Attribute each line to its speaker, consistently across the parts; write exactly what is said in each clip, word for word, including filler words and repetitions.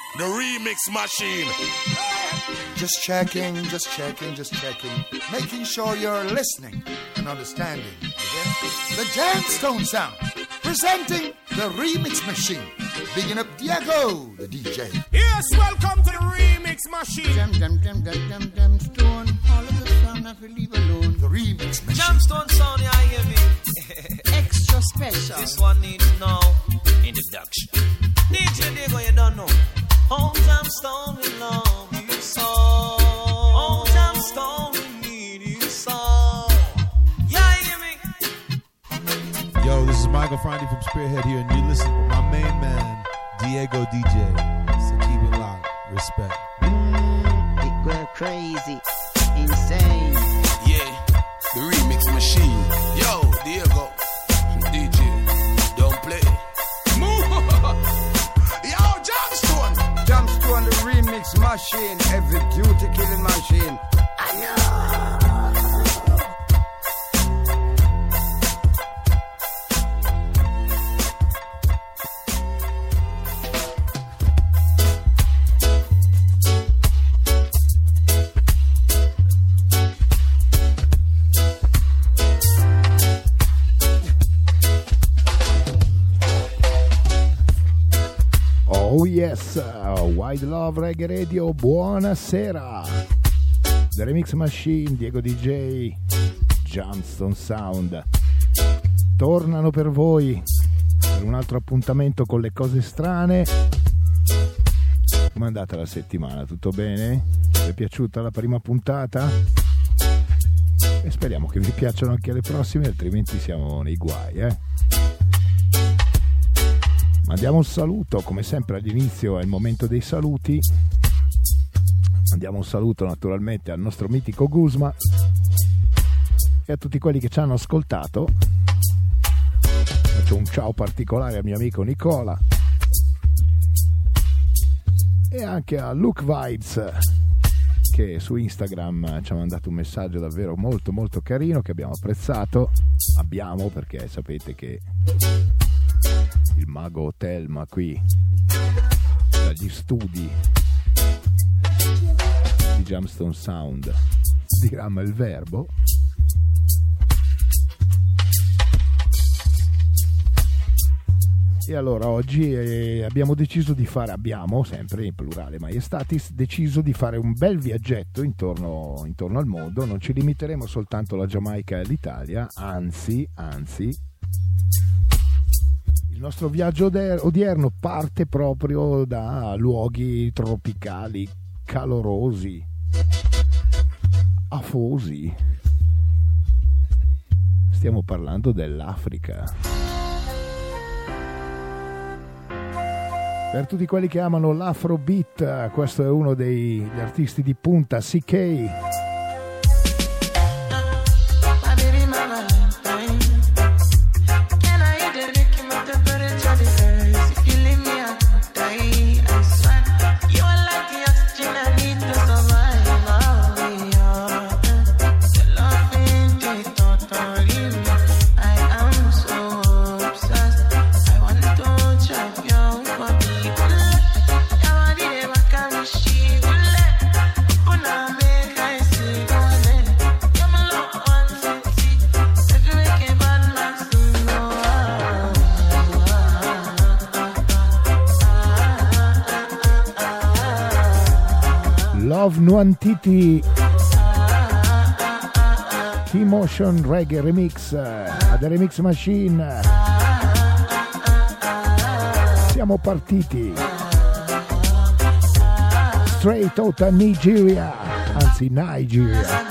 Speaker 1: the remix machine.
Speaker 2: Just checking, just checking, just checking. Making sure you're listening and understanding. Okay? The Jamstone Sound, presenting the remix machine. Bigging up Diego, the D J.
Speaker 1: Yes, welcome to the remix machine.
Speaker 2: Jam, jam, jam, jam, jam, Jamstone. All of the sound I will leave alone. The remix machine.
Speaker 3: Jamstone Sound, yeah, hear me.
Speaker 4: Extra special.
Speaker 3: This one needs no introduction. D J Diego, you don't know. Oh, Jamstone, we love you so. Oh, Jamstone, we need you so. Yeah, hear me.
Speaker 5: Yo, this is Michael Franti from Spearhead here, and you listen to my main man, Diego D J. So keep it locked. Respect.
Speaker 4: Mm, it go crazy, insane.
Speaker 1: Yeah, the remix machine. Yo, Diego, D J, don't play. Yo, Jamstone.
Speaker 2: Jamstone, the remix machine. Every duty killing machine. I know.
Speaker 6: Oh yes, uh, Wide Love Reggae Radio, buonasera. The Remix Machine, Diego D J, Jamstone Sound tornano per voi per un altro appuntamento con le cose strane. Com'è andata la settimana? Tutto bene? Vi è piaciuta la prima puntata? E speriamo che vi piacciono anche le prossime, altrimenti siamo nei guai, eh? Mandiamo un saluto, come sempre all'inizio è il momento dei saluti. Mandiamo un saluto naturalmente al nostro mitico Guzma e a tutti quelli che ci hanno ascoltato. Faccio un ciao particolare al mio amico Nicola e anche a Luke Vibes, che su Instagram ci ha mandato un messaggio davvero molto molto carino che abbiamo apprezzato. Abbiamo, perché sapete che il mago Telma qui dagli studi di Jamstone Sound dirama il verbo. E allora oggi eh, abbiamo deciso di fare, abbiamo sempre in plurale maiestatis, deciso di fare un bel viaggetto intorno, intorno al mondo. Non ci limiteremo soltanto alla Giamaica e all'Italia, anzi, anzi il nostro viaggio odierno parte proprio da luoghi tropicali, calorosi, afosi. Stiamo parlando dell'Africa. Per tutti quelli che amano l'Afrobeat, questo è uno degli artisti di punta, C K. Love Nuantiti T-Motion Reggae Remix uh, The Remix Machine. Siamo partiti straight out of Nigeria, anzi Nigeria.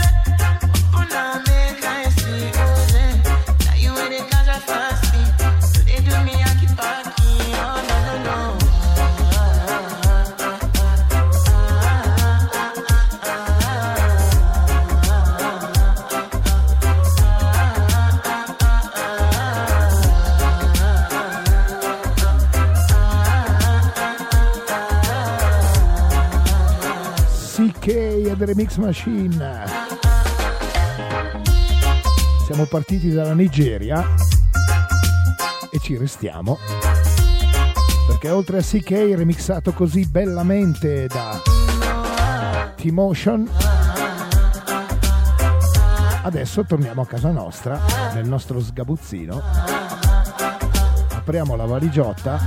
Speaker 7: Fast
Speaker 6: C K e The Remix Machine. Siamo partiti dalla Nigeria e ci restiamo, perché oltre a C K remixato così bellamente da T-Motion, adesso torniamo a casa nostra, nel nostro sgabuzzino, apriamo la valigiotta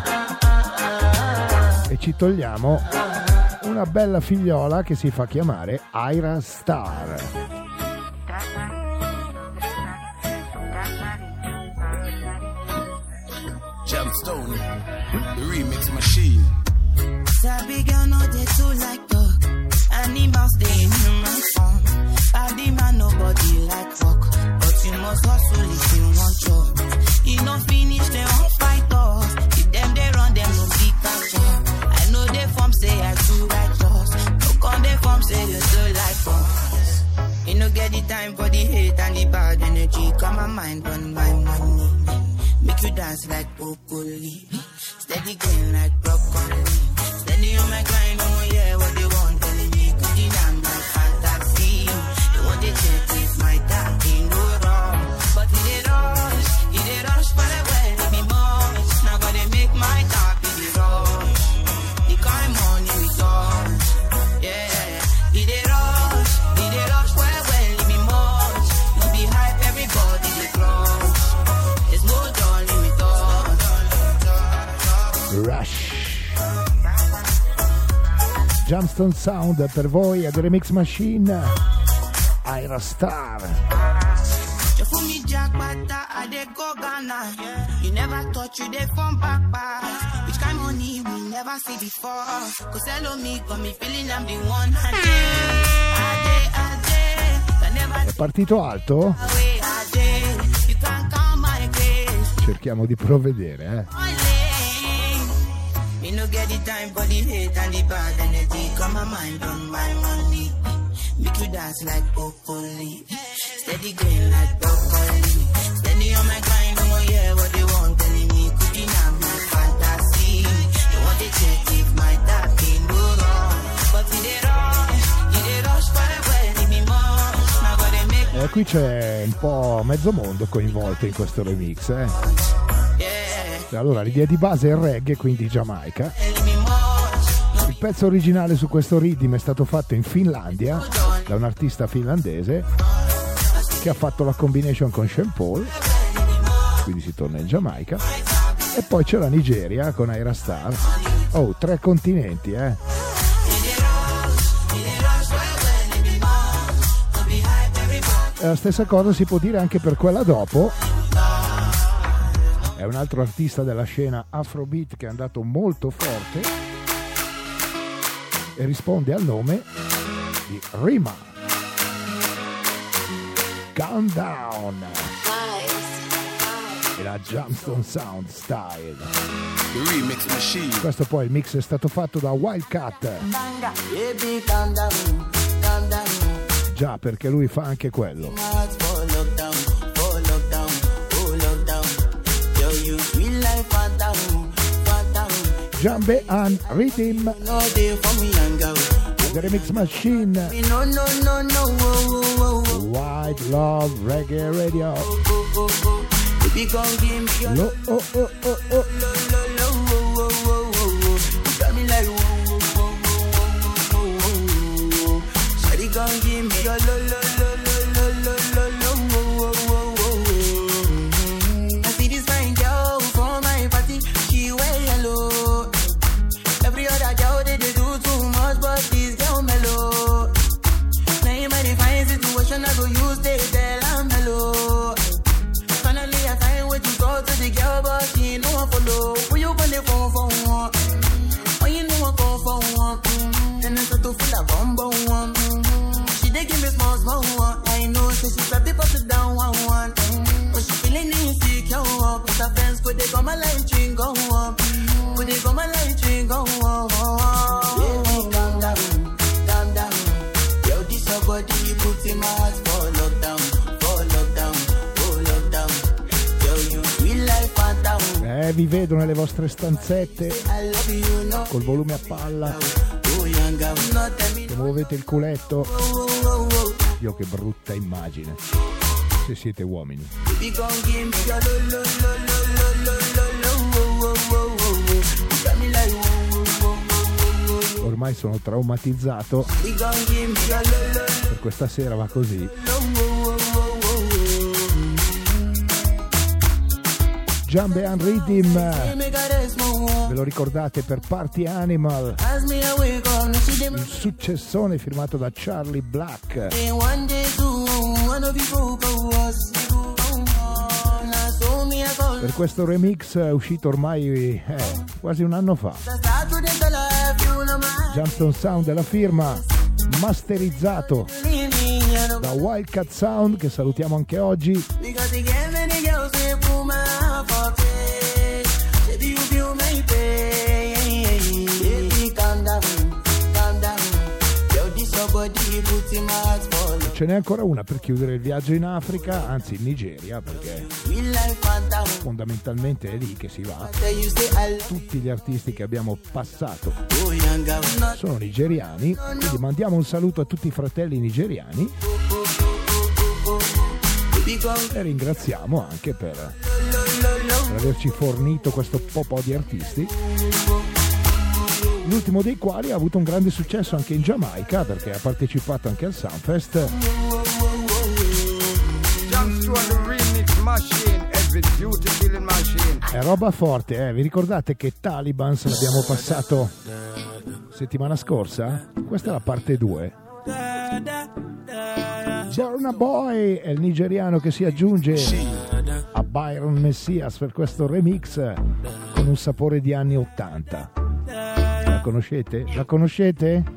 Speaker 6: e ci togliamo una bella figliola che si fa chiamare Ayra Starr.
Speaker 1: Jamstone, the remix machine.
Speaker 7: Sabi girl no dey too like talk. Animals dey in human form. Body man nobody like fuck, but you must hustle if you want job. You no finish they won't fight us. If them they run them no big catch up. I know they form say I too righteous. No come they form say you so like us. You no get the time for the hate and the bad energy. Come my mind on my money. Make you dance like broccoli. Steady green like broccoli. Steady on my grind, oh yeah, what they want telling me. Cause you know my fantasy. They want to check if my talking no wrong. But it they rush, it they rush for the way to be much. Now gonna make my talk it they rush. The kind money we touch, yeah. It they rush, it they rush for the way to be much. No be hype, everybody they crush. There's no darling with us.
Speaker 6: Rush. Jamstone Sound per voi, ad Remix Machine, Ayra Starr.
Speaker 7: You never thought you did from back back. Which kind of money we never see before. Cause hello me, got me feeling I'm the one.
Speaker 6: È partito alto? Cerchiamo di provvedere, eh.
Speaker 7: Me no get the time for the hate and the bad energy. Got my mind on my money. Make you dance like broccoli. Steady green like broccoli. Steady on my grind, oh yeah, what they want telling me. Cooking up my fantasy. They want to check if my talking go wrong. But if they rush, if they rush for the way they be more. Now gotta make.
Speaker 6: E qui c'è un po' mezzo mondo coinvolto in questo remix, eh. Allora, l'idea di base è il reggae, quindi Giamaica. Il pezzo originale su questo rhythm è stato fatto in Finlandia da un artista finlandese che ha fatto la combination con Sean Paul, quindi si torna in Giamaica. E poi c'è la Nigeria con Ayra Starr. Oh, tre continenti, eh. E la stessa cosa si può dire anche per quella dopo. È un altro artista della scena Afrobeat che è andato molto forte e risponde al nome di Rima. Calm Down. E la Jamstone Sound Style.
Speaker 1: The remix machine.
Speaker 6: Questo poi il mix è stato fatto da Wildcat. Già, perché lui fa anche quello. Jambe and Rhythm, The Remix Machine, White Love Reggae Radio. Lo, oh, oh, oh, oh. Eh, vi vedo nelle vostre stanzette col volume a palla che muovete il culetto. Dio, che brutta immagine, se siete uomini. Ormai sono traumatizzato, per questa sera va così. Jambean Rhythm, ve lo ricordate per Party Animal, il successone firmato da Charlie Black. Per questo remix uscito ormai eh, quasi un anno fa. Jamstone Sound è la firma, masterizzato da Wildcat Sound, che salutiamo anche oggi. Ce n'è ancora una per chiudere il viaggio in Africa, anzi in Nigeria, perché fondamentalmente è lì che si va. Tutti gli artisti che abbiamo passato sono nigeriani, quindi mandiamo un saluto a tutti i fratelli nigeriani e ringraziamo anche per, per averci fornito questo po' di artisti, l'ultimo dei quali ha avuto un grande successo anche in Giamaica, perché ha partecipato anche al Sunfest. È roba forte, eh? Vi ricordate che Talibans l'abbiamo passato settimana scorsa? Questa è la parte due. Burna Boy è il nigeriano che si aggiunge a Byron Messias per questo remix con un sapore di anni ottanta. La conoscete? La conoscete?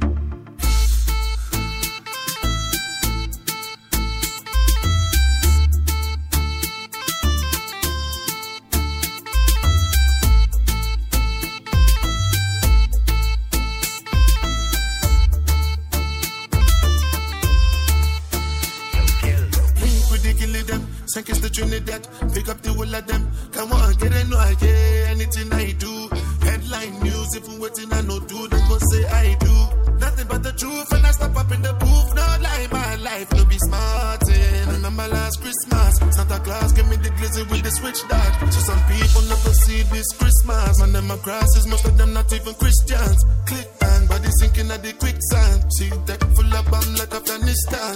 Speaker 8: Trinidad, pick up the whole of them. Come on, get in, no, I yeah, anything I do. Headline news, if I'm waiting, I know do. Then go say I do. Nothing but the truth, and I step up in the booth. No lie, my life, no be smartin'. Remember last Christmas, Santa Claus gave me the glizzy with the switch dart. So some people never see this Christmas. Man, them crosses, most of them not even Christians. Click bang, body sinking at the quicksand. See deck full of bomb like Afghanistan.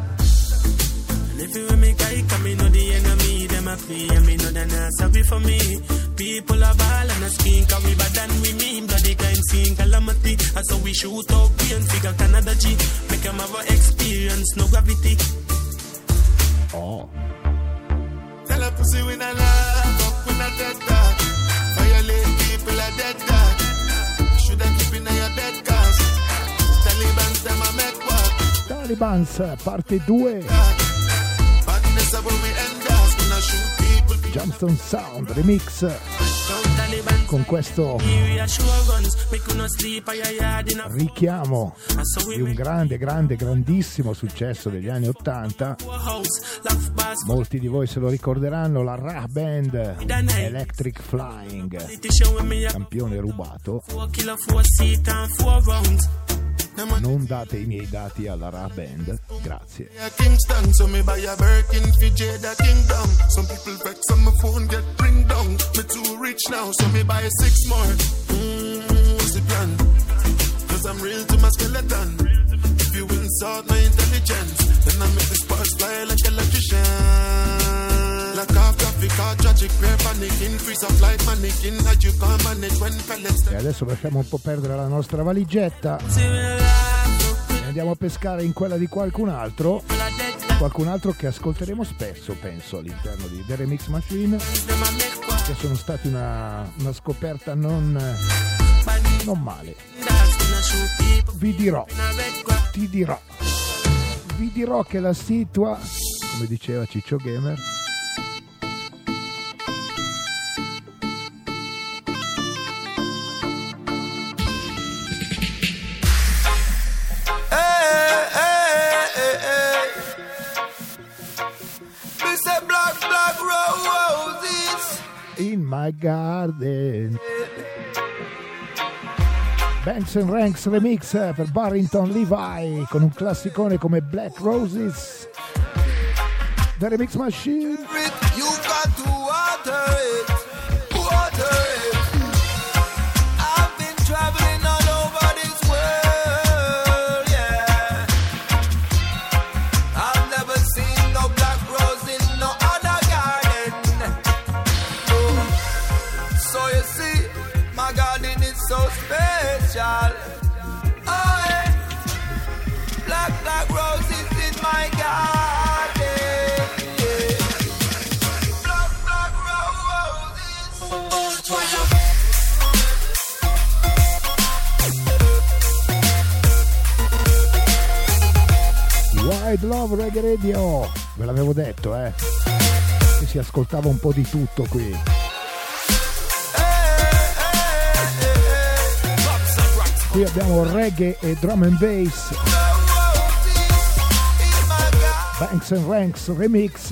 Speaker 8: If you with me, guy, come me know the enemy, them a flee, and me know they're not sorry for me. People are ball and a skin, cause we bad than we mean, bloody kind scene, calamity. And so we shoot up, we and figure Canada G, make them have a experience, no gravity.
Speaker 6: Oh.
Speaker 8: Tell a pussy when I laugh, up when I dead dog. Violate people are dead dog. Should I keep in your bed, cause Taliban's them a make what?
Speaker 6: Talibans, parte due. Jamstone Sound remix con questo richiamo di un grande, grande, grandissimo successo degli anni ottanta. Molti di voi se lo ricorderanno, la Rah Band, Electric Flying, campione rubato. Non date i miei dati alla Rah Band, grazie.
Speaker 8: Kingston, so me buy a Birkin for Jada Kingdom. Some people vex on my phone, get ring down. Me too rich now, so me buy six more. Mmm, what's the plan? Cause I'm real to my skeleton. If you insult my intelligence, then I make the sparks fly like electrician. Like off traffic, car tragic, pair panicking, freeze of light mannequin, that you can't manage when pellets.
Speaker 6: E adesso lasciamo un po' perdere la nostra valigetta e andiamo a pescare in quella di qualcun altro, qualcun altro che ascolteremo spesso, penso, all'interno di The Remix Machine, che sono stati una, una scoperta non, non male. Vi dirò, ti dirò, vi dirò che la situa, come diceva Ciccio Gamer, in my garden. Banks and Ranks remix per Barrington Levy con un classicone come Black Roses. The Remix Machine.
Speaker 9: You got to water it, water it. I've been traveling all over this world, yeah. I've never seen no black rose in no other garden. Oh. So you see, my garden is so special. Oh, yeah. Black, black roses in my garden.
Speaker 6: Wide Love Reggae Radio, ve l'avevo detto, eh, che si ascoltava un po' di tutto qui. Qui abbiamo reggae e drum and bass. Banks and Ranks remix.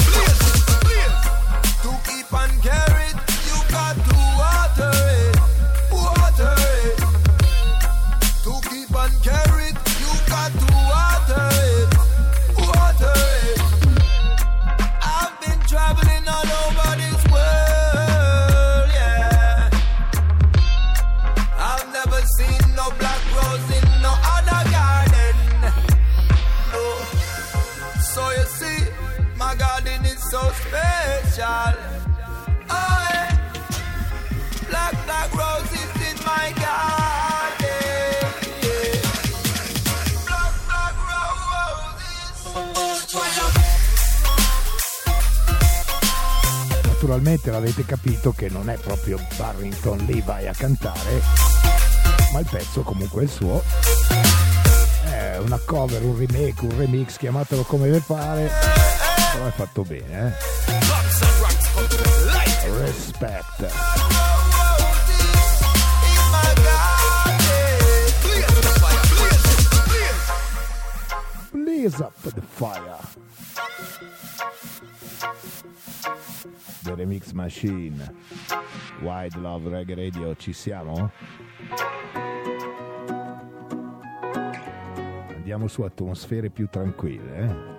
Speaker 9: So special. Oh, yeah. Black, black roses in my garden. Yeah. Black, black roses.
Speaker 6: Naturalmente l'avete capito che non è proprio Barrington Levy a cantare, ma il pezzo comunque è il suo. È una cover, un remake, un remix, chiamatelo come vi pare. Però è fatto bene, eh? Respect. Blaze up the fire. The Remix Machine. Wide Love Reggae Radio, ci siamo? Andiamo su atmosfere più tranquille, eh?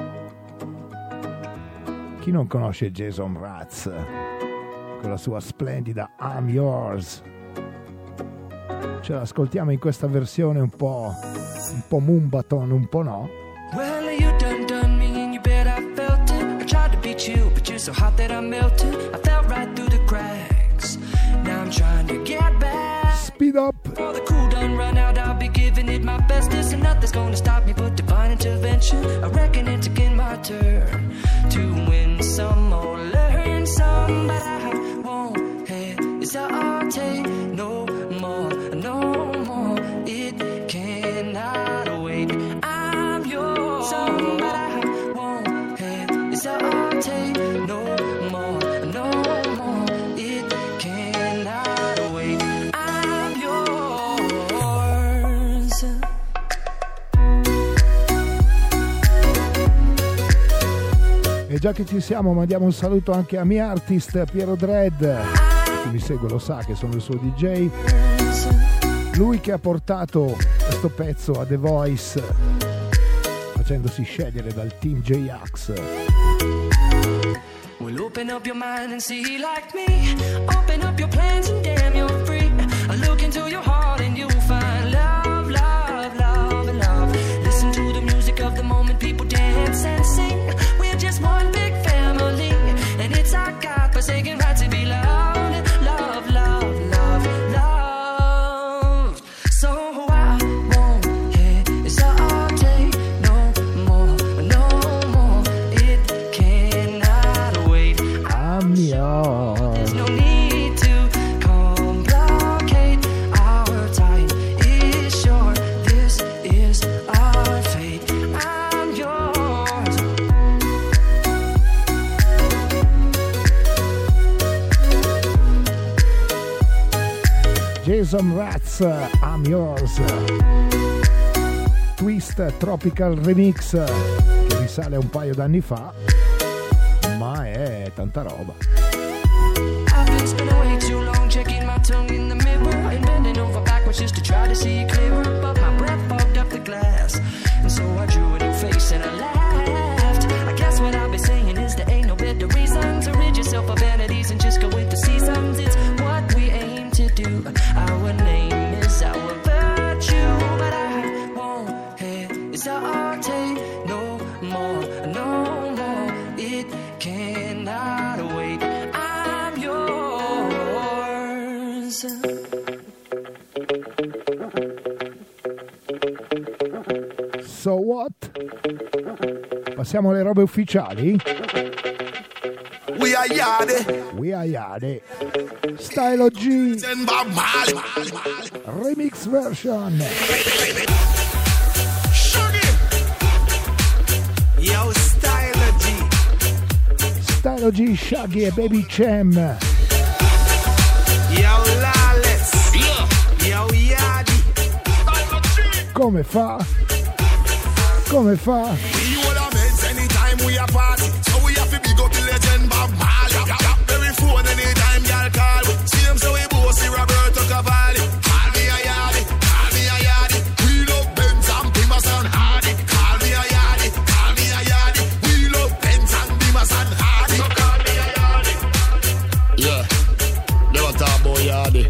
Speaker 6: Chi non conosce Jason Mraz con la sua splendida I'm Yours? Ce l'ascoltiamo in questa versione un po' un po' Mumbaton, un po' no.
Speaker 10: Well, you done done me and you bet I felt it. I tried to beat you, but you're so hot that I melted. I fell right through the cracks. Now I'm trying to get back.
Speaker 6: Speed up.
Speaker 10: Before the cool done run out, I'll be giving it my bestest, and nothing's gonna stop me but divine intervention. I reckon it's again my turn to win some or learn some, but I won't hesitate no more, no more. It cannot wait. I'm yours, some, but I won't hesitate no more, no more. It cannot wait. I'm yours.
Speaker 6: E già che ci siamo, mandiamo un saluto anche a mio artist Piero Dread. Chi mi segue lo sa che sono il suo D J. Lui che ha portato questo pezzo a The Voice, facendosi scegliere dal team J-Ax.
Speaker 10: Well, open up your mind and see like me. Open up your plans and damn, you're free. I look into your heart and you'll find love, love, love, and love. Listen to the music of the moment, people dance and sing. We're just one big family, and it's our God-forsaken right to be loved, love, love, love, love. So I won't hesitate no more, no more. It cannot wait.
Speaker 6: I'm yours.
Speaker 10: There's no need to complicate. Our time is short. This is our fate. I'm yours.
Speaker 6: Jason Mraz, I'm Yours. Twist Tropical Remix che risale a un paio d'anni fa, ma è tanta roba.
Speaker 10: I've been spinning way too long, checking my tongue in the mirror and bending over backwards. was just to try to see it clearer, but my breath fogged up the glass. And so I drew a new face and I laughed. I guess what I've been saying is there ain't no better reason to rid yourself of vanities and just go with the seasons. It's what we aim to do. Our name is our virtue, but I won't hesitate no more, no more. It cannot wait. I'm yours.
Speaker 6: So what? Passiamo alle robe ufficiali?
Speaker 8: We are Yardie.
Speaker 6: We are Yardie. Style O G. Remix version.
Speaker 9: Yo, Style O G.
Speaker 6: Style O G, Shaggy e Baby Chem.
Speaker 9: Yo, Lawless. Yo, Yardie.
Speaker 6: Come fa? Come fa?
Speaker 8: Anytime we are party, so we have to big up the legend Bob Marley. Very phone anytime y'all call. See him so we both see Roberto Cavalli. Call me a Yardie, call me a Yardie. We love Benz and Beamers and Hardy. Call me a Yardie, call me a Yardie. We love Benz and Beamers and Hardy. So call me a Yardie. Yeah, never talk about Yardie.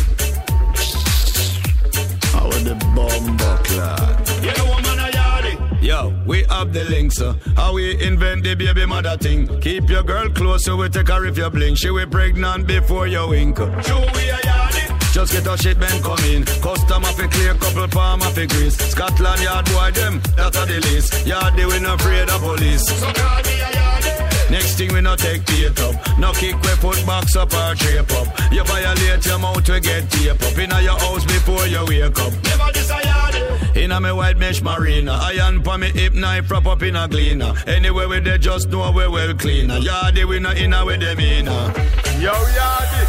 Speaker 8: I want the bomber clad. You know what man a Yardie?
Speaker 11: Yo, we have the links, uh. How we invent the baby mother thing. Keep your girl close so we take her if you blink. She will pregnant before you wink.
Speaker 8: Show we a Yardie.
Speaker 11: Just get a shipment come in. Custom of a clear, couple palm of a grease. Scotland Yard boy them, that's a the list. Yardie we not afraid of police.
Speaker 8: So call me a Yardie.
Speaker 11: Next thing we not take tape up. No kick we put box up or drape up. You violate your mouth we get tape up. Inna your house before you wake up.
Speaker 8: Never this a Yardie.
Speaker 11: Inna me white mesh marina. Iron pa me hip knife wrap up in a cleaner. Anyway we they just know we well cleaner. Yardie we not inna with them inna.
Speaker 8: Yo Yardie.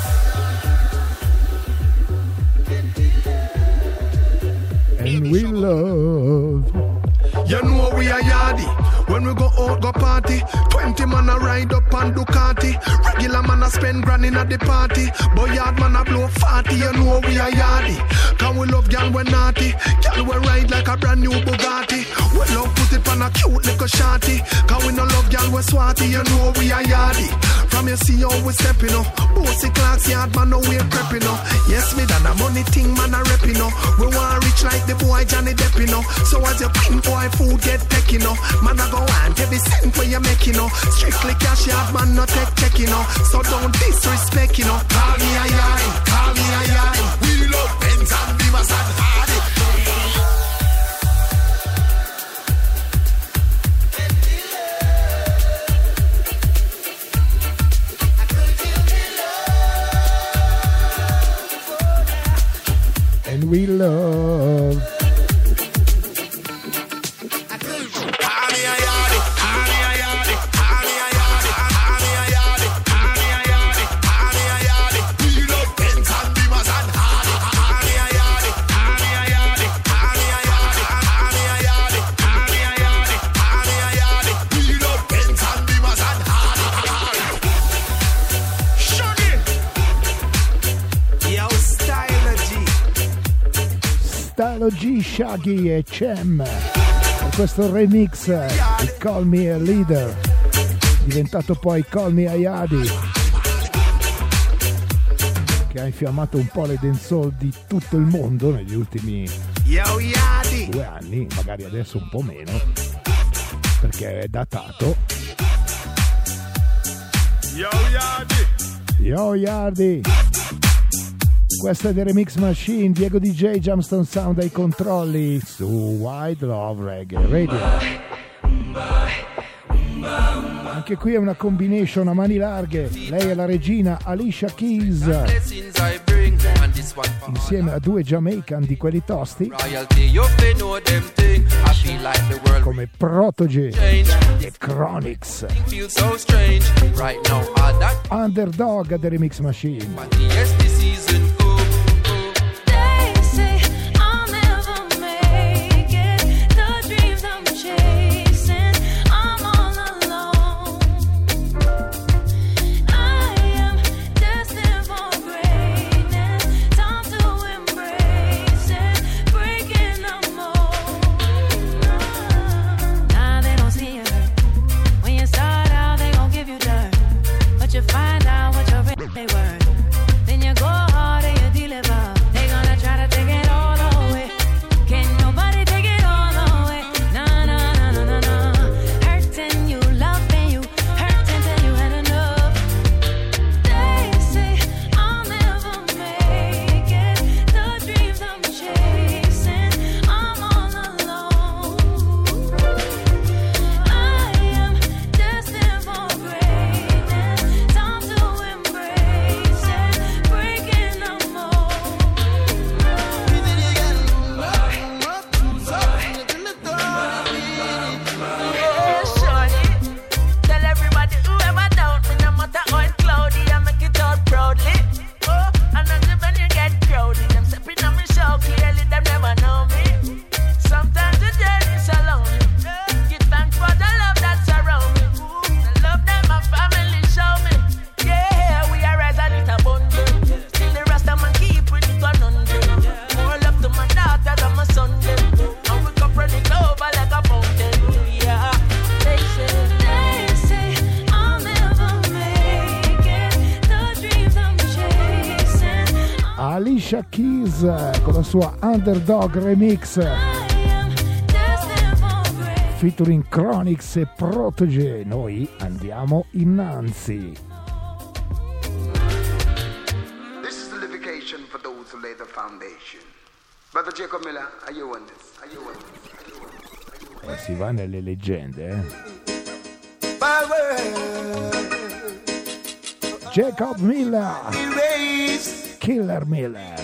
Speaker 6: And we love.
Speaker 8: You know we are Yardie. When we go out, go party. Twenty man a ride up on Ducati. Regular man a spend grand in at the party. But yard man a blow forty. You know we are Yardie. Cause we love gal we naughty. Gal we ride like a brand new Bugatti. We love put it on a cute little shorty. Cause we no love gal we swatty. You know we are Yardie. From you see how we stepping up. Bossy clocks yard man no we prepping up. Yes me done a money thing man a repping up. We want rich like the boy Johnny Depp you know. So as your pin boy food get taking up. Man a go want every cent where you make you know. Strictly cash yard man no take check you know. So don't disrespect you know. Call me a Yardie, call me a Yardie. We love Benz and Beamers and Hardy.
Speaker 6: And we love. Style O G, Shaggy e Chem per questo remix di Call Me a Leader, diventato poi Call Me a Yardie, che ha infiammato un po' le dancehall di tutto il mondo negli ultimi due anni, magari adesso un po' meno perché è datato.
Speaker 8: Yo Yardie,
Speaker 6: Yo Yardie. Questa è The Remix Machine, Diego D J, Jamstone Sound ai controlli su Wide Love Reggae Radio. Anche qui è una combination a mani larghe, lei è la regina Alicia Keys, insieme a due Jamaican di quelli tosti, come Protoje e Chronix. Underdog a The Remix Machine.
Speaker 12: Embrace
Speaker 6: Alicia Keys con la sua Underdog Remix featuring Chronix e Protege. Noi andiamo innanzi.
Speaker 12: This is the litigation for those who lay the foundation. Brother Jacob Miller, are you on this? Are you on this? Are you on this? Are you on this?
Speaker 6: Eh, si va nelle leggende, eh. Jacob Miller, Killer Miller.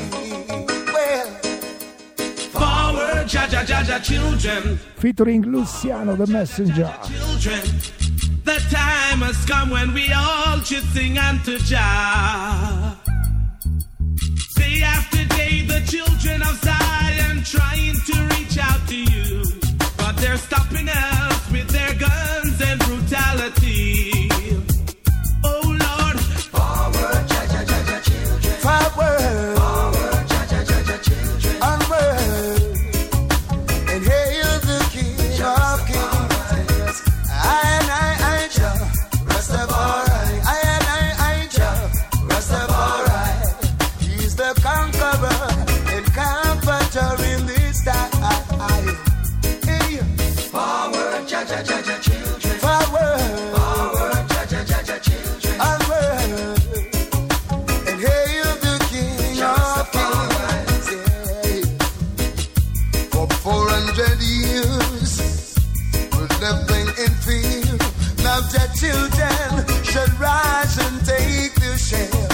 Speaker 13: Forward, Jaja, Jaja, children.
Speaker 6: Featuring Luciano the Messenger.
Speaker 13: Children, the time has come when we all should sing unto Jah. Day after day, the children of Zion trying to reach out to you, but they're stopping us with their guns and brutality. Oh Lord,
Speaker 12: forward, Jaja, Jaja, children. Forward, forward, Jaja, Jaja, children. Onward, and hail the King of Kings. I and I, I, Jah, Rastafari. I and I, I, Jah, Rastafari. He's the conqueror and comforter in this time. Hey, forward, Jaja, Jaja, children. Forward, forward, Jaja, Jaja, children. Onward, and hail the King of Kings. Yeah. For four hundred years, we're living in fear. Now the children should rise and take their share.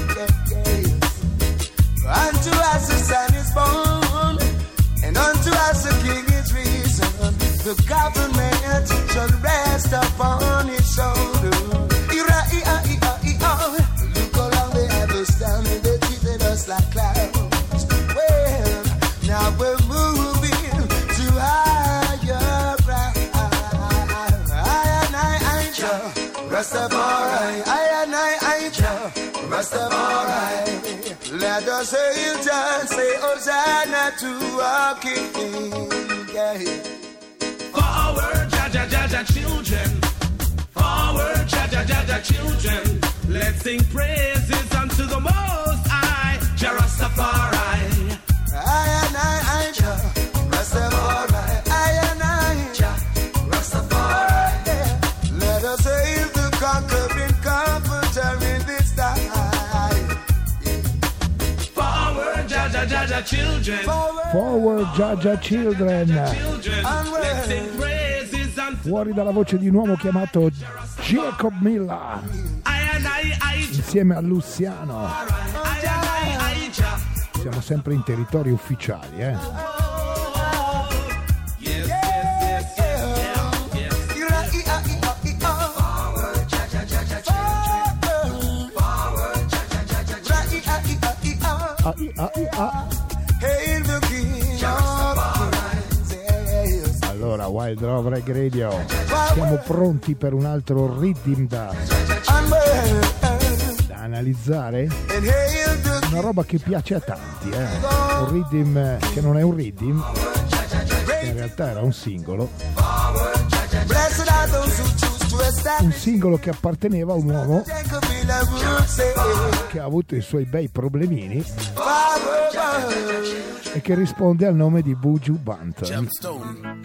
Speaker 12: Unto us a son is born, and unto us a king is risen. The government shall rest upon his shoulder. Look how long they have us down and they treated us like clowns. Well, now we're moving to higher ground. I and I, I, Jah, Rastafari. I and I, I, Jah, Rastafari. Let us hail Jah, say Hosanna to our King. Yeah.
Speaker 13: forward, Jaja, Jaja, children. Forward, Jaja, Jaja, children. Let's sing praises unto the Most High, Jah Rastafari.
Speaker 12: I and I, I, Jah, Rastafari. I and I, Jah, Rastafari. Yeah. Let us hail the conquering comforter in this time.
Speaker 13: Forward, Jaja, Jaja, children.
Speaker 6: Forward, Jaja, children.
Speaker 13: Children, let's sing praises unto
Speaker 6: Fuori dalla voce di un uomo chiamato Jacob Miller, insieme a Luciano. Siamo sempre in territori ufficiali, eh. Ah, ah, ah. Allora, Wild Love Reggae Radio, siamo pronti per un altro rhythm da, da analizzare? Una roba che piace a tanti, eh? Un rhythm che non è un rhythm, che in realtà era un singolo. Un singolo che apparteneva a un uomo che ha avuto i suoi bei problemini e che risponde al nome di Buju Banton.
Speaker 1: Jamstone.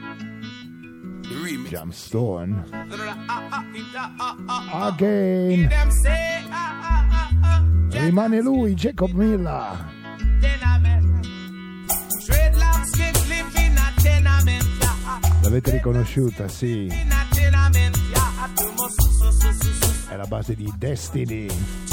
Speaker 6: Jamstone. Again. Rimane lui, Jacob Miller. L'avete riconosciuta, sì. È la base di Destiny.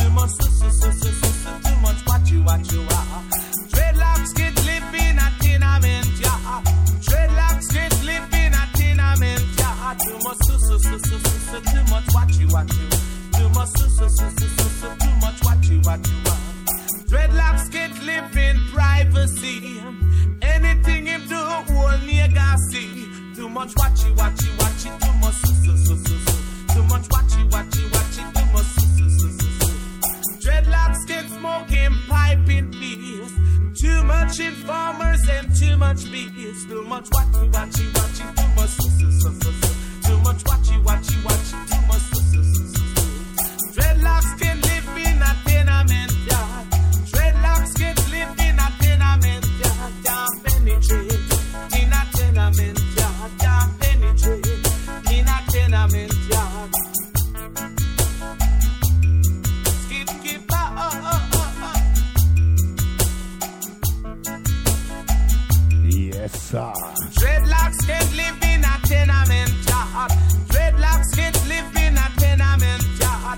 Speaker 13: Dreadlocks get live in a tenement, yeah. Dreadlocks get live in a tenement, yeah. Too much, so, so, so, so, so, too much, what you, what you. Too much, so, so, so, so, so, so, too much, what you, what you want. Dreadlocks get live in privacy. Anything him do, whole nigga see. Too much, what you, what you, what you. Too much, so, so, so, so, so. Too much, what you, what you, what you. Too much, so, so, so, so, so. Dreadlocks get smoking pipe in peace. Too much informers and too much bees. Too much watchy watchy watchy. Too much so so so so so. Too much watchy watchy watchy. Too much so so so so so. Dreadlocks can live in a tenement yard. Dreadlocks can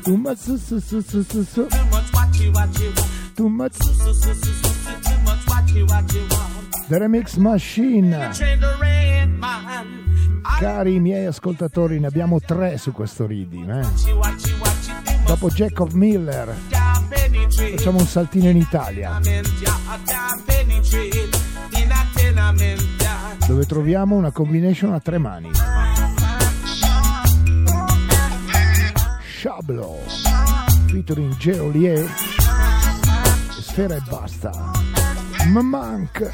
Speaker 6: Too much, su, su, su, su, su, su.
Speaker 13: Too much what you what you want.
Speaker 6: Too much.
Speaker 13: Su, su, su, su, su, su, too much what you what you want.
Speaker 6: The Remix Machine.
Speaker 13: Train the rain, man.
Speaker 6: Cari miei ascoltatori, ne abbiamo tre su questo reading, eh? Dopo Jacob Miller facciamo un saltino in Italia, dove troviamo una combination a tre mani. Shablo featuring Geolier, Sfera e Basta. Mamank.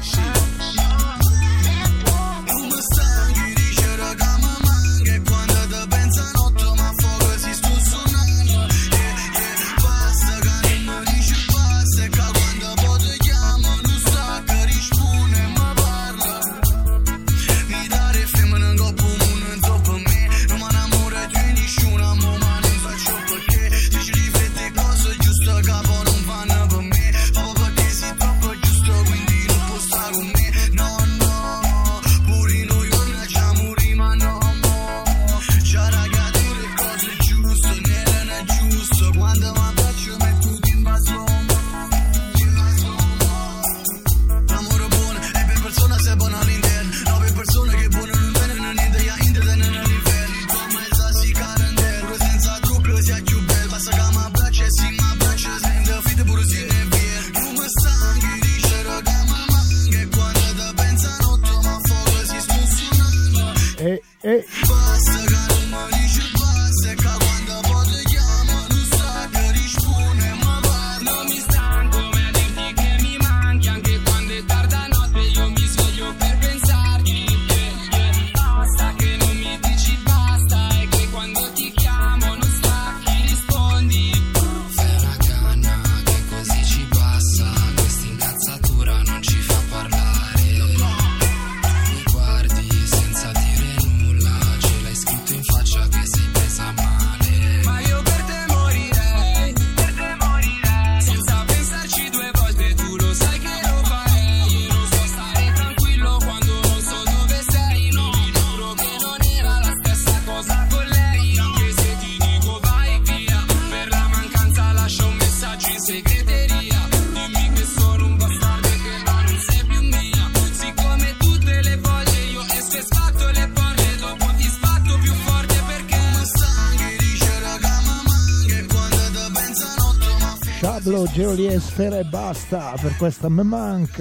Speaker 6: Geolier, Sfera e Basta per questa Mamank.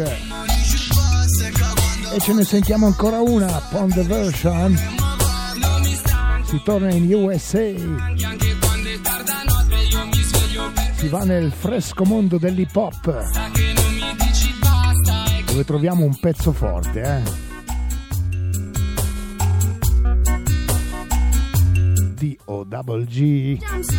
Speaker 6: E ce ne sentiamo ancora una, Pond the Version. Si torna in U S A, si va nel fresco mondo dell'hip hop, dove troviamo un pezzo forte, eh? D O Double G,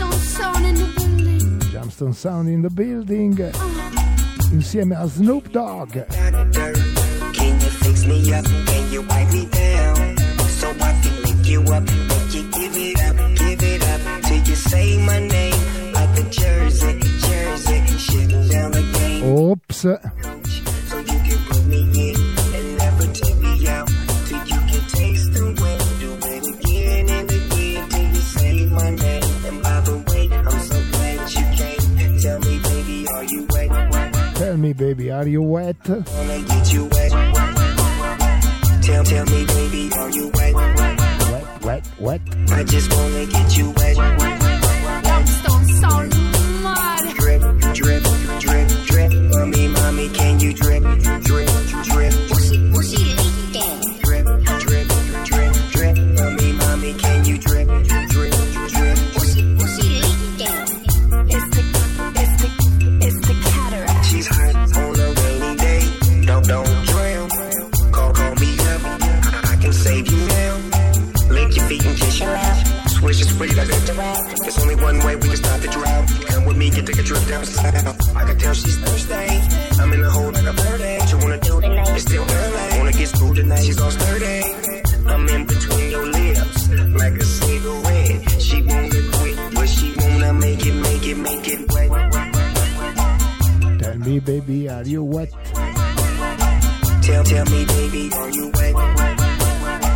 Speaker 6: Jamstone Sound in the building, insieme a Snoop Dogg.
Speaker 14: Can you fix me up? Can you wipe me down? So I can lift you up, make you give it up, give it up till you say my name like a jersey, jersey, shitting down the game.
Speaker 6: Oops.
Speaker 14: So you can put me in and never take me out till you can taste the wind. Do it again and again till you say my name. And by the way, I'm so glad you came. Tell me, baby, are you wet?
Speaker 6: Tell me, baby, are you wet?
Speaker 14: Wanna get you wet. Tell, tell me, baby, are you wet?
Speaker 6: Wet, wet, wet.
Speaker 14: I just wanna get you wet.
Speaker 15: Jamstone Sound mad.
Speaker 14: Drip, drip, drip, drip. Mommy, mommy, can you drip, drip, drip?
Speaker 15: Pussy, pussy, lick
Speaker 14: Drip, drip, drip, drip. Mommy, mommy, can you drip, drip, drip?
Speaker 15: Pussy, pussy, lick It's the, it's the, it's the cataract.
Speaker 14: She's hot on a rainy day. Don't, don't drown. Call, call me up. I, I can save you now. Lick your feet and kiss your mouth. Swish and sweet like that. There's only one way we can stop the drought. Come with me, get take a trip down south. I can tell she's thirsty. I'm in the hole like a birthday. What you wanna do tonight? It's still early. Wanna get smooth tonight? She's all sturdy. I'm in between your lips like a cigarette. She wanna quit, but she wanna make it, make it, make it wet.
Speaker 6: Tell me, baby, are you wet?
Speaker 14: Tell, tell me, baby, are you wet?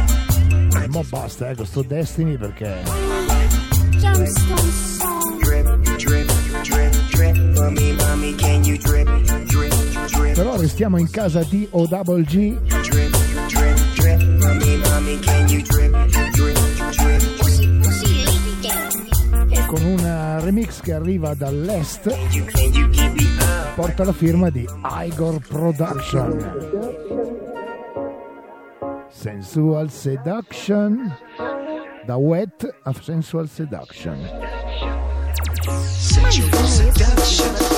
Speaker 6: E mo basta, eh, con sto Destiny perché
Speaker 15: Jamstone Sound.
Speaker 14: Drip, Mommy, mommy, can you drip, drip, drip?
Speaker 6: Però restiamo in casa di O Double G.
Speaker 14: Drip, drip, drip. Mommy, mommy, can you drip, drip, drip?
Speaker 6: Con una remix che arriva dall'est, porta la firma di Igor Production. Sensual Seduction, da Wet a Sensual Seduction.
Speaker 14: Sensual Seduction.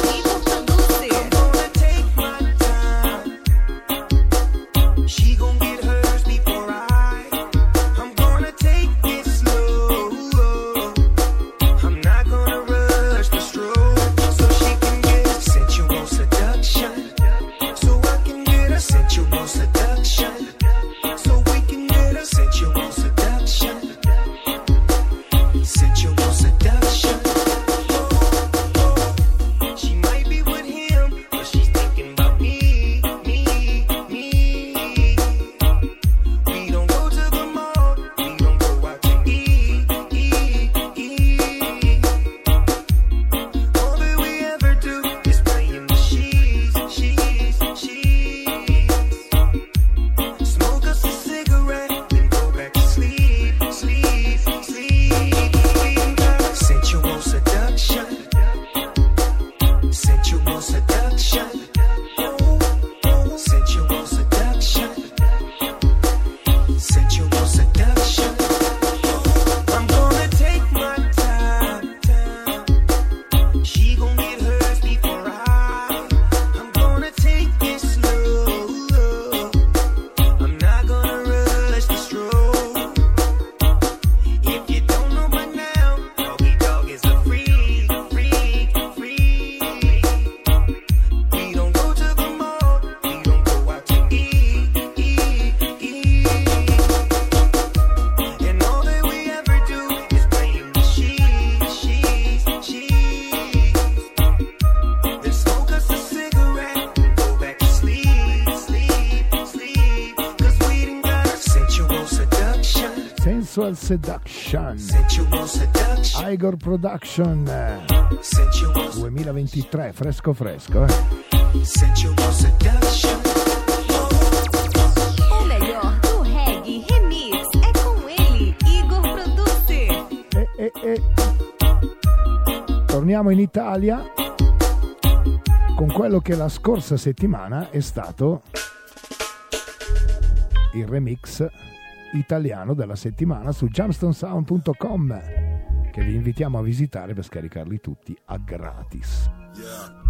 Speaker 6: Seduction, Igor Production duemilaventitré, fresco fresco, eh?
Speaker 16: O melhor do reggae remix é com ele, Igor Producer.
Speaker 6: E, e, e. Torniamo in Italia con quello che la scorsa settimana è stato il remix italiano della settimana su jamstone sound punto com, che vi invitiamo a visitare per scaricarli tutti a gratis.
Speaker 1: Yeah.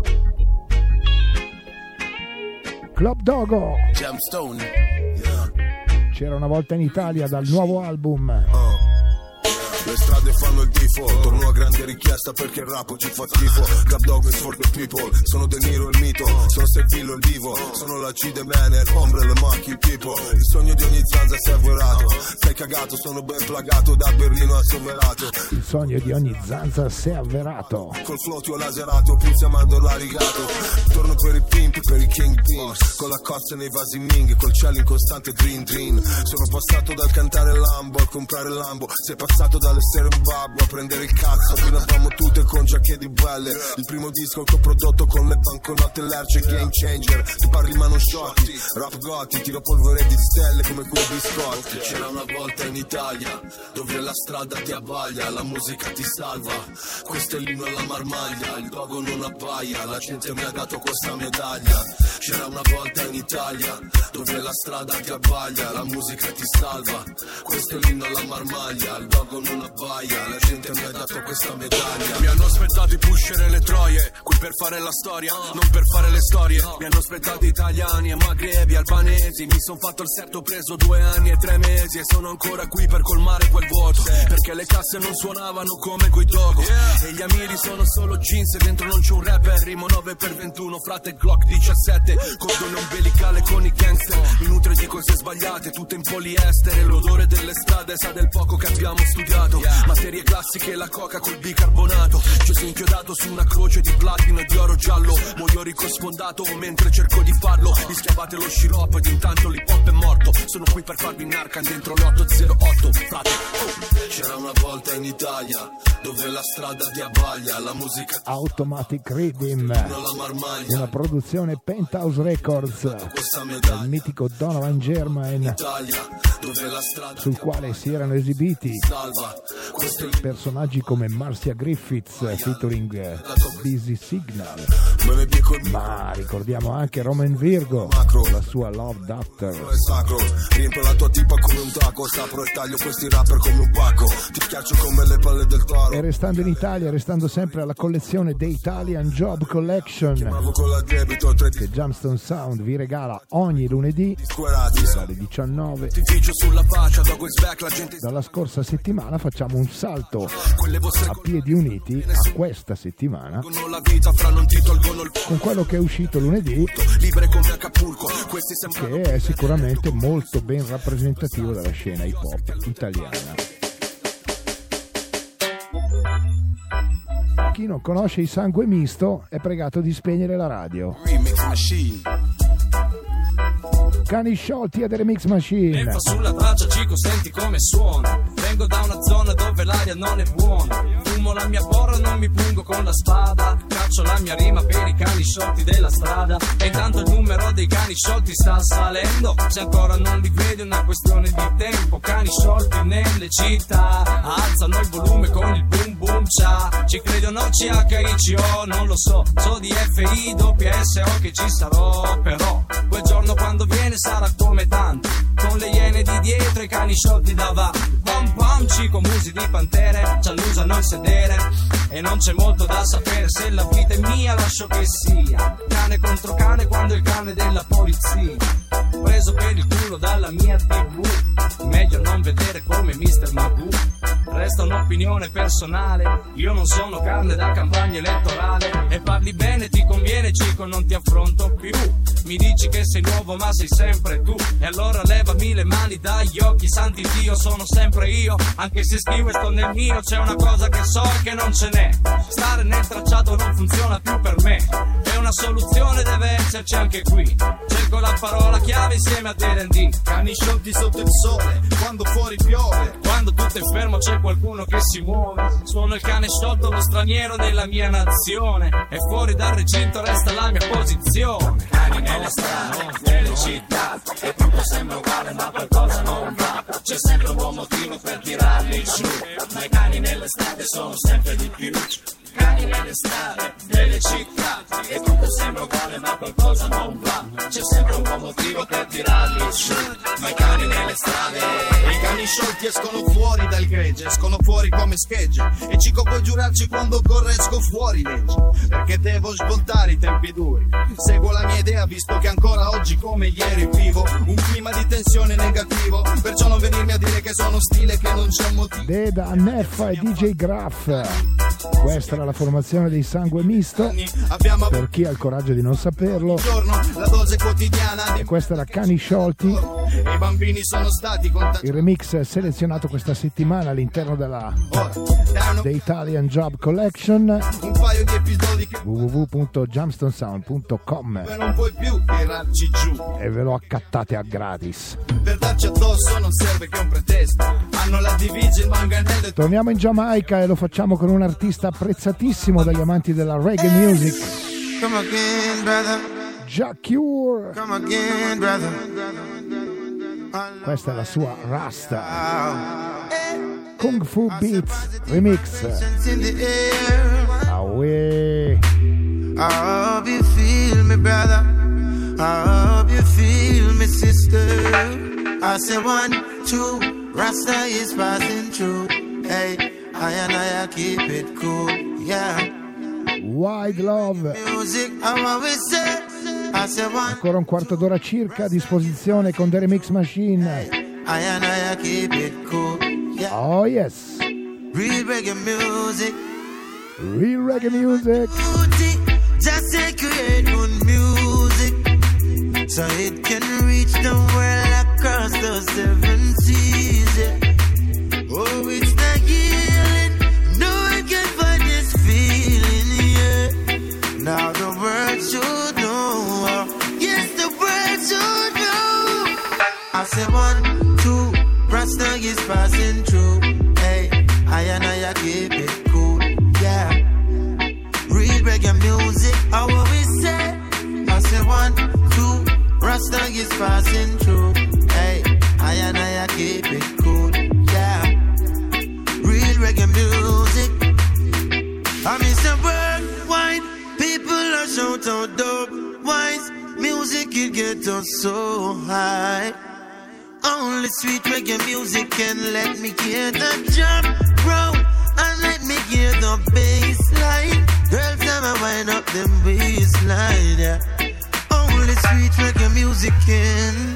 Speaker 6: Club Dogo,
Speaker 1: Jamstone. Yeah.
Speaker 6: C'era una volta in Italia, dal nuovo album.
Speaker 1: Oh. Le strade fanno il tifo, torno a grande richiesta perché il rap ci fa schifo. Club Dog is for the people, sono De Niro il mito, sono Servillo il vivo, sono la C de Mene, ombre le macchie people. Il sogno di ogni zanza si è avverato, sei cagato, sono ben plagato da Berlino a Soverato.
Speaker 6: Il sogno di ogni zanza si è avverato.
Speaker 1: Col flow ti ho laserato, puzzi a mandorla rigato. Torno per i pimp, per i kingpin, con la cozza nei vasi ming, col cielo in costante dream dream. Sono passato dal cantare Lambo al comprare Lambo, sei passato dalle essere un babbo a prendere il cazzo. Finavamo tutte con giacche belle. Il primo disco che ho prodotto con le banconote Lerce, game changer. Ti parli ma non sciocchi, rap gotti, tiro polvere di stelle come quei biscotti. C'era una volta in Italia dove la strada ti abbaglia, la musica ti salva. Questo è l'inno alla marmaglia, il dogo non abbaia, la gente mi ha dato questa medaglia. C'era una volta in Italia dove la strada ti abbaglia, la musica ti salva. Questo è l'inno alla marmaglia, il dogo non abbaia, la gente mi ha dato questa medaglia. Mi hanno aspettato i pusher e le troie, qui per fare la storia, non per fare le storie. Mi hanno aspettato italiani e magrebi, albanesi. Mi son fatto il serto, ho preso due anni e tre mesi, e sono ancora qui per colmare quel vuoto, perché le casse non suonavano come coi Togo, e gli amiri sono solo jeans e dentro non c'è un rapper. Rimo nove per ventuno, frate Glock diciassette, cordone umbilicale con i gangster. Mi nutre di cose sbagliate, tutte in poliestere. L'odore delle strade sa del poco che abbiamo studiato. Materie classiche, la coca col bicarbonato. Ci sono inchiodato su una croce di platino e di oro giallo. Muoio ricosfondato mentre cerco di farlo. Rischiavate lo sciroppo ed intanto l'hip hop è morto. Sono qui per farvi narcan dentro l'otto zero otto, frate. Oh. C'era una volta in Italia dove la strada ti abbaglia, la musica
Speaker 6: Automatic Rhythm, una produzione Penthouse Records del mitico Donovan Germain, sul quale si erano esibiti personaggi come Marcia Griffiths featuring Busy Signal, ma ricordiamo anche Roman Virgo, la sua Love Doctor.
Speaker 1: Riempio la tua tipa come un taco, sapro e taglio questi rapper come un pacco, ti schiaccio come le palle del toro.
Speaker 6: E restando in Italia, restando sempre alla collezione The Italian Job Collection che Jamstone Sound vi regala ogni lunedì dalle diciannove. Dalla scorsa settimana facciamo un salto a piedi uniti a questa settimana con quello che è uscito lunedì, che è sicuramente molto ben rappresentativo della scena hip hop italiana. Chi non conosce il Sangue Misto è pregato di spegnere la radio. Cani sciolti a The Remix Machine.
Speaker 17: Neffa sulla traccia, Cico, senti come suona. Vengo da una zona dove l'aria non è buona. Fumo la mia borra, non mi pungo con la spada. Caccio la mia rima per i cani sciolti della strada. E intanto il numero dei cani sciolti sta salendo. Se ancora non li vedi è una questione di tempo. Cani sciolti nelle città alzano il volume con il boom boom cha. Ci credi o no, C H I C O, non lo so. So di F I W S O che ci sarò. Però quel giorno quando viene sarà come tanti, con le iene di dietro e i cani sciolti davanti. Pom pom, Cico, musi di pantere, ci allusano il sedere e non c'è molto da sapere. Se la vita è mia lascio che sia cane contro cane quando il cane della polizia. Preso per il culo dalla mia tivù, meglio non vedere come mister Magoo. Resta un'opinione personale, io non sono carne da campagna elettorale. E parli bene, ti conviene, Cico, non ti affronto più. Mi dici che sei nuovo ma sei sempre tu, e allora levami le mani dagli occhi, santi Dio, sono sempre io. Anche se scrivo e sto nel mio, c'è una cosa che so e che non ce n'è. Stare nel tracciato non funziona più per me, e una soluzione deve esserci anche qui. Cerco la parola chiave insieme a D and D.
Speaker 18: Cani sciolti sotto il sole, quando fuori piove,
Speaker 17: quando tutto è fermo c'è qualcuno che si muove. Sono il cane sciolto, lo straniero della mia nazione, e fuori dal recinto resta la mia posizione. Cani nella strada, nelle città, e tutto sembra uguale ma qualcosa non va. C'è sempre un buon motivo per tirarli giù, ma i cani nelle strade sono sempre di più. Cani nelle strade, nelle città, e tutto sembra uguale ma qualcosa non va. C'è sempre un buon motivo per tirarli giù, ma i cani nelle strade.
Speaker 18: I cani sciolti escono fuori dal gregge, escono fuori come schegge, e Cico puoi giurarci quando corresco fuori legge, perché devo svoltare i tempi duri. Seguo la mia idea visto che ancora oggi come ieri vivo un clima di tensione negativo, perciò non venirmi a dire che sono stile, che non c'è un motivo.
Speaker 6: Deda, Neffa e D J Graff, questa era la formazione dei Sangue Misto, per chi ha il coraggio di non saperlo.
Speaker 18: La dose quotidiana,
Speaker 6: e questa era Cani sciolti,
Speaker 18: e i bambini sono stati contagi.
Speaker 6: Il remix selezionato questa settimana all'interno della The Italian Job Collection,
Speaker 18: un paio di episodi che
Speaker 6: w w w punto jamstone sound punto com,
Speaker 18: non puoi più tirarci giù,
Speaker 6: e ve lo accattate a gratis.
Speaker 18: Per darci addosso non serve che un pretesto, hanno la divisa, il manganello.
Speaker 6: Torniamo in Giamaica e lo facciamo con un artista apprezzatissimo dagli amanti della reggae music.
Speaker 19: Come again, brother.
Speaker 6: Jah Cure.
Speaker 19: Come again, brother.
Speaker 6: Questa è la sua Rasta Kung Fu Beats remix. Away.
Speaker 19: I hope you feel me, brother. I hope you feel me, sister. I say one, two, Rasta is passing through. Hey, I and I keep it cool, yeah.
Speaker 6: Wide Love.
Speaker 19: Music, I always say. I say one.
Speaker 6: Ancora un quarto d'ora circa a disposizione con The Remix Machine.
Speaker 19: I and I keep it cool, yeah.
Speaker 6: Oh yes.
Speaker 19: Real reggae music.
Speaker 6: Real reggae music.
Speaker 19: Just say create good music, so it can reach the world across the seven seas, yeah. Oh, it's the healing, no one can find this feeling, yeah. Now the world should know, yes, the world should know. I say one, two, Rasta is passing through, hey, I and I keep it cool. Rasta is passing through. Hey, I and I keep it cool. Yeah, real reggae music. I miss the worldwide. People are shout out dope wise. Music it get us so high. Only sweet reggae music can let me hear the jump round and let me hear the bass line. Girls never wind up them baseline. Yeah. Only sweet reggae music can.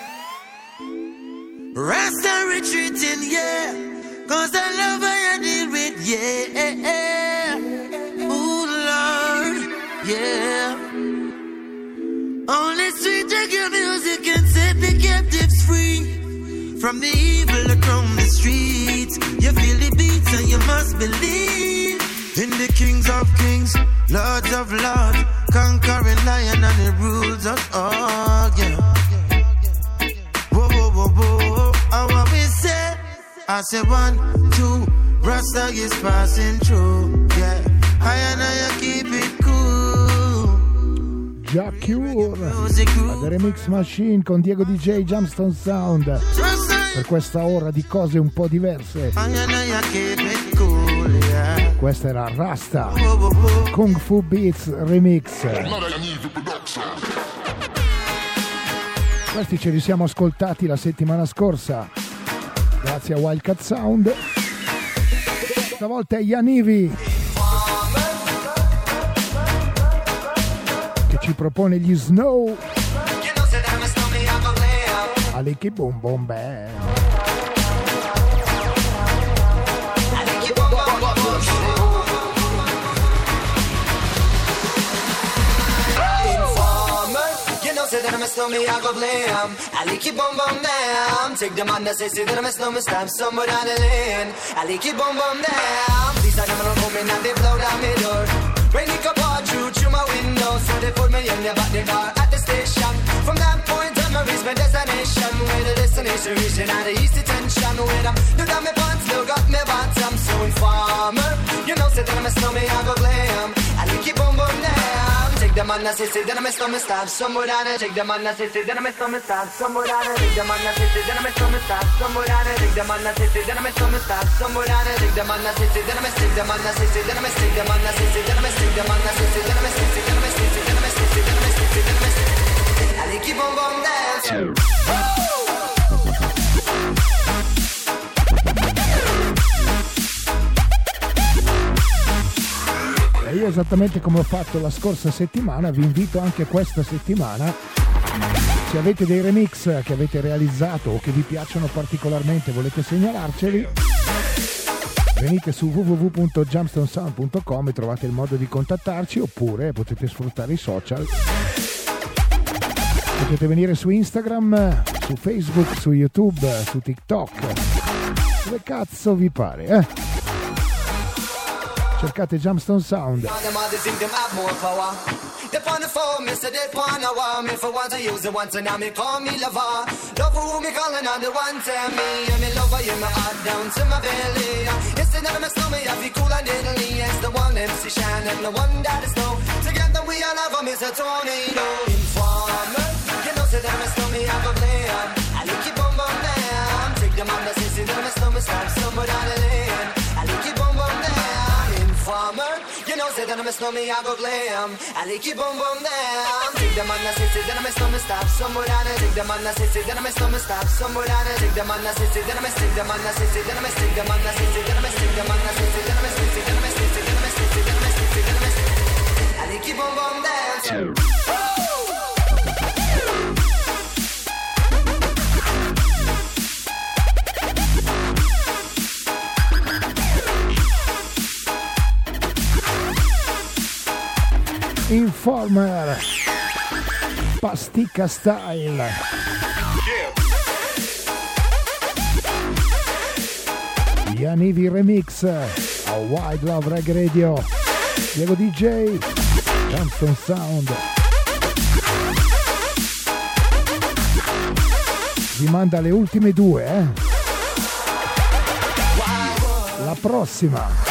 Speaker 19: Rasta retreating, yeah. Cause the love I deal with, yeah. Ooh, Lord, yeah. Only sweet reggae music can set the captives free from the evil that roam the streets. You feel the beats and you must believe in the kings of kings, lords of lords, conquering lion and the rules of all, yeah. Whoa, whoa, whoa, whoa, how what we say? I say one, two, Rasta is passing through, yeah. I and I keep it cool.
Speaker 6: Già Cure, la Remix Machine con Diego D J, Jamstone Sound, per questa ora di cose un po' diverse. Questa era Rasta, Kung Fu Beats Remix. Questi ce li siamo ascoltati la settimana scorsa, grazie a Wildcat Sound. Stavolta è Yanivi che ci propone gli Snow. Aliki Boom Boom Bam.
Speaker 20: Say that I'm a snowman, I go blam. I like you boom boom down. Take the man that says that I'm a snowman, stamp somewhere down the lane. I like you boom boom down. These are them coming and they blow down my door. Rain it come out through through my window, so they put me in the back the car at the station. From that point on, I reach my destination. Where the destination region and the east detention. Where I'm look down my pants, look up my bottom. So informer, you know, say that I'm a snowman, I go glam. I like you boom boom down. Take the man that says that I'm a snowman, stab somewhere down it. Take the man that says that I'm a snowman, stab somewhere down it. Take the man that says that I'm a snowman, stab somewhere down it. Take the man that says that I'm a snowman, stab somewhere down it. Take the man that says that I'm a stick, the man that says that I'm a stick, the man that says that I'm a stick, the man that says that I'm a stick, that I'm a stick, that I'm a stick, that I'm a stick, that I'm a stick. I like keep on going down.
Speaker 6: E io, esattamente come ho fatto la scorsa settimana, vi invito anche questa settimana, se avete dei remix che avete realizzato o che vi piacciono particolarmente, volete segnalarceli, venite su w w w punto jamstone sound punto com e trovate il modo di contattarci, oppure potete sfruttare i social. Potete venire su Instagram, su Facebook, su YouTube, su TikTok, dove cazzo vi pare, eh? Cercate Jamstone Sound.
Speaker 20: They on the phone, me say they on a war. Me for want to use it once and now me call me lover. Love who me calling on the one tell me. And me lover, you my heart down to my belly. Yes, and I'm a snowman, I feel cool and deadly. Yes, the one M C Shine and the one that is snow. Together we all have a Mister Tornado. Informer, you know, say that I'm a snowman, I go glam. I like you boom boom down. Take the man that says that I'm a snowman, stop somewhere down the lane. I like you boom boom down. Informer, you know, say that I'm a snowman, I go glam. I like you boom boom down. Take the man that says that I'm a snowman, stop somewhere down it. Take the man that says that I'm a snowman, stop somewhere down it. Take the man that says that I'm a stick, the man that says that I'm a stick, the man that says that I'm a stick, the man that says that I'm a stick, that I'm a stick, that I'm a stick, that I'm a stick, that I'm a stick. I like you boom boom down.
Speaker 6: Informer, Pasticca Style. Yanivi Remix a Wild Love Reggae Radio. Diego D J, Jamstone Sound. Vi manda le ultime due, eh? La prossima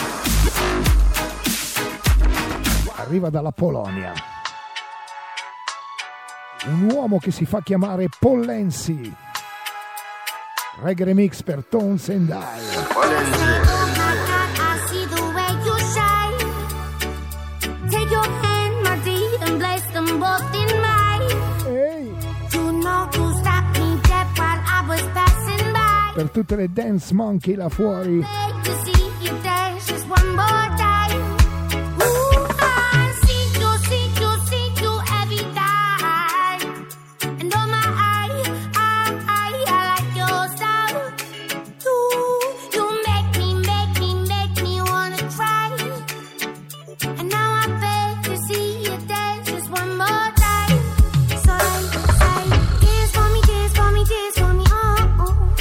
Speaker 6: arriva dalla Polonia. Un uomo che si fa chiamare Paul Lancy. Reggae remix per Tones and I.
Speaker 21: Take your hand, my dear, and place them both in mine.
Speaker 6: Hey.
Speaker 21: You know you stopped me dead while I was passing by.
Speaker 6: Per tutte le dance monkey là fuori.
Speaker 21: Wait to see you dance just one more time. Ooh, I see you, see you, see you every time. And oh my, I, I, I, I like your style. Ooh, you make me, make me, make me wanna try. And now I beg to see you dance just one more time. So I say, dance for me, dance for me, dance for me, oh, oh.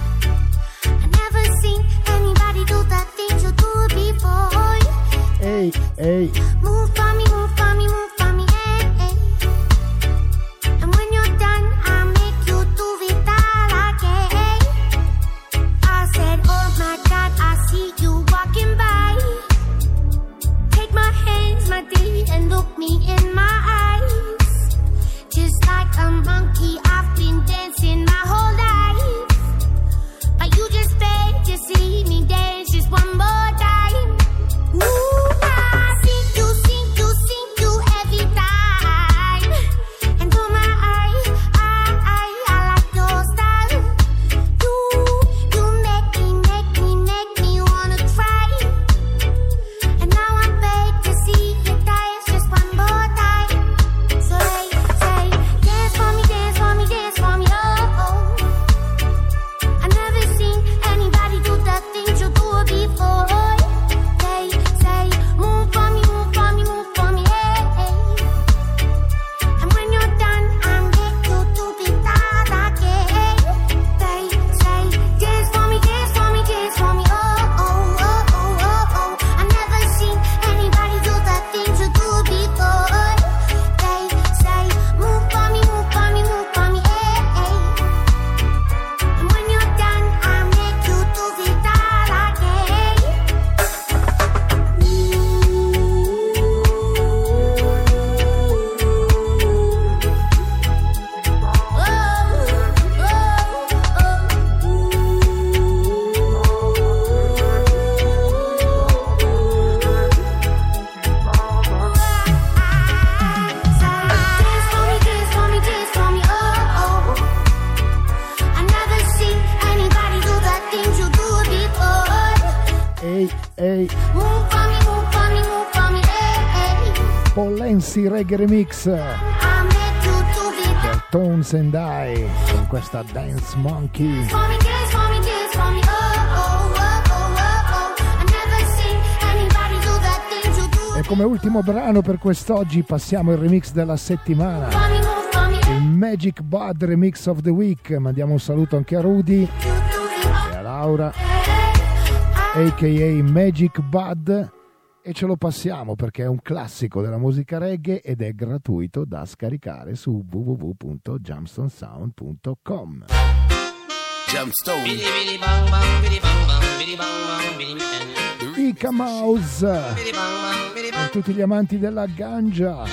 Speaker 21: I never seen anybody do the things you do before.
Speaker 6: Ehi, ehi.
Speaker 21: Move for me, move for me, move for me, eh, eh. And when you're done, I'll make you do it all again. I said, oh my God, I see you walking by. Take my hands, my dear, and look me in my eyes. Just like a monkey, I've been dancing my whole life. But you just beg to see me dance just one more time. Ooh, I see you, see you, see you every time. And oh my, I, I, I, I like your style. You, you make me, make me, make me wanna try. And now I beg to see you dance just one more time. So they say, dance for me, dance for me, dance for me, oh, oh. I never seen anybody do the things you do before. They say, move for me, move for me, move for me, hey, hey. And when you're done, I'll make you do it all again. They say, dance for me, dance for me, dance for me, oh, oh, oh, oh, oh, oh. I never seen anybody do the things you do before. They say, move for me, move for me, move for me, hey, hey. And when you're done, I'll make you do it all again. Dance for me, dance for me, dance for me, oh, oh. I never seen anybody do the things you do before.
Speaker 6: Ehi, ehi.
Speaker 21: Move for me, move for me, move for me, hey, hey.
Speaker 6: Paul Lancy Reggae remix
Speaker 21: I'll make you do it.
Speaker 6: per Tones and I con questa dance monkey.
Speaker 21: Dance for me, dance for me, dance for me, oh, oh, oh, oh, oh, oh. I never seen anybody do the things you do.
Speaker 6: E come ultimo brano per quest'oggi passiamo il remix della settimana, il Magic Bud Remix of the Week. Mandiamo un saluto anche a Rudy e a Laura, a k a. Magic Bud, e ce lo passiamo perché è un classico della musica reggae ed è gratuito da scaricare su w w w punto jamstone sound punto com.
Speaker 1: Jamstone.
Speaker 6: Ica Mouse per tutti gli amanti della ganja.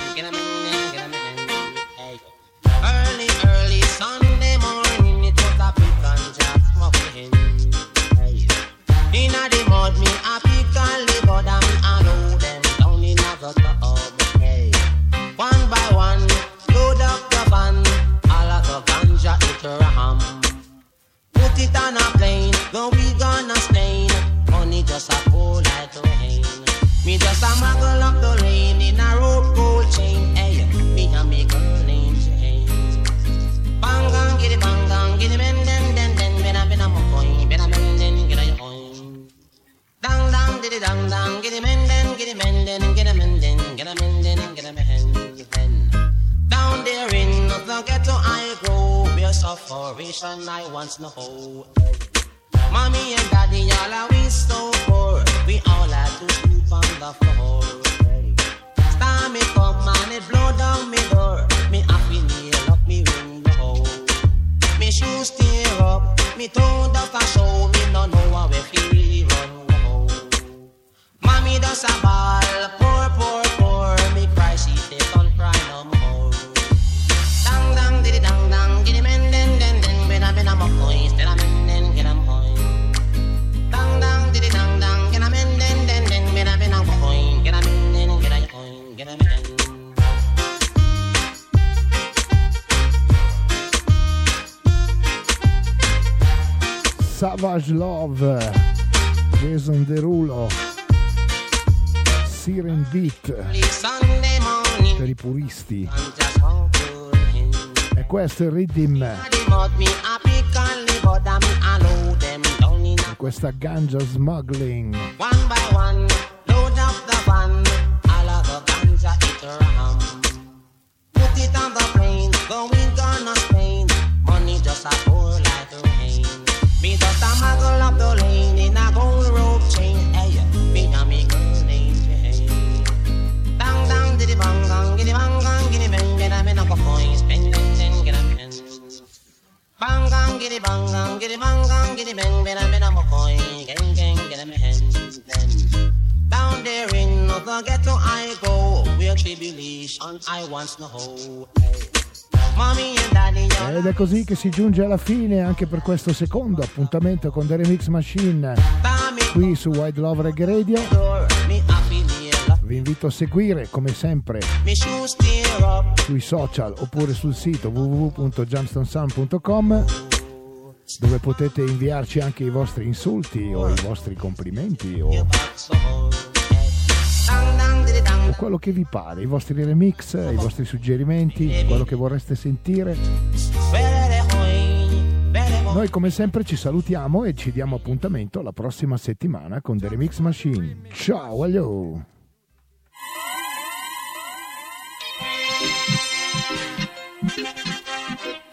Speaker 3: Early, early Sunday morning, it was a big ganja smoking. Hey. Inna the mud, me a pick and live, but I'm I know them down in a tub. Hey. One by one, load up the van, all of the ganja it ram. Put it on a plane, go we gonna stain. Money just a pour like rain. Me just a muggle up the rain in a rope gold chain. Hey, me a me girl named Jane. Bangang, get it, bangang, get it, men, den, den, den, ben a ben a mo coin, ben a men, den, get a yo coin. Dang, dang, did it, dang, dang, get it, men, den, get it, men, den, get a men, den, get a men, den, get a men, den. Down there in the ghetto I grow, where sufferation I once know. Mommy and daddy all are we so poor, we all had to sleep on the floor. Storm me come and it blow down me door, me happy nail up me window. Me shoes tear up, me toe does a show, me no know how we feel run go. Mommy does a ball, poor, poor, poor, me cry she take on cry no more. Dang,
Speaker 6: Savage Love, Jason Derulo, Siren Beat per i puristi. E questo è il Rhythm. E questa ganja smuggling.
Speaker 5: One by one, load up the van, all of the ganja it ram. Put it on the plane, going gonna Spain. Money just a pour like rain. Me just a muggle up the lane in a gold rope chain. Hey, me and me girl named Jane. Dang dang diddy bang gang, giddy bang gang, giddy bang, get a minute of coins, pen pen pen, get a pen. Bang gang, giddy bang gang, giddy bang gang, giddy bang, get a minute of coins, gang gang, get a pen. Down there in the ghetto I go, where tribulation I once know. Mommy and daddy.
Speaker 6: Ed è così che si giunge alla fine anche per questo secondo appuntamento con The Remix Machine qui su Wide Love Reggae Radio. Vi invito a seguire come sempre sui social oppure sul sito w w w punto jamstone sound punto com, dove potete inviarci anche i vostri insulti o i vostri complimenti o, o quello che vi pare, i vostri remix, i vostri suggerimenti, quello che vorreste sentire. Noi come sempre ci salutiamo e ci diamo appuntamento la prossima settimana con The Remix Machine. Ciao, allo!
Speaker 5: Thank you.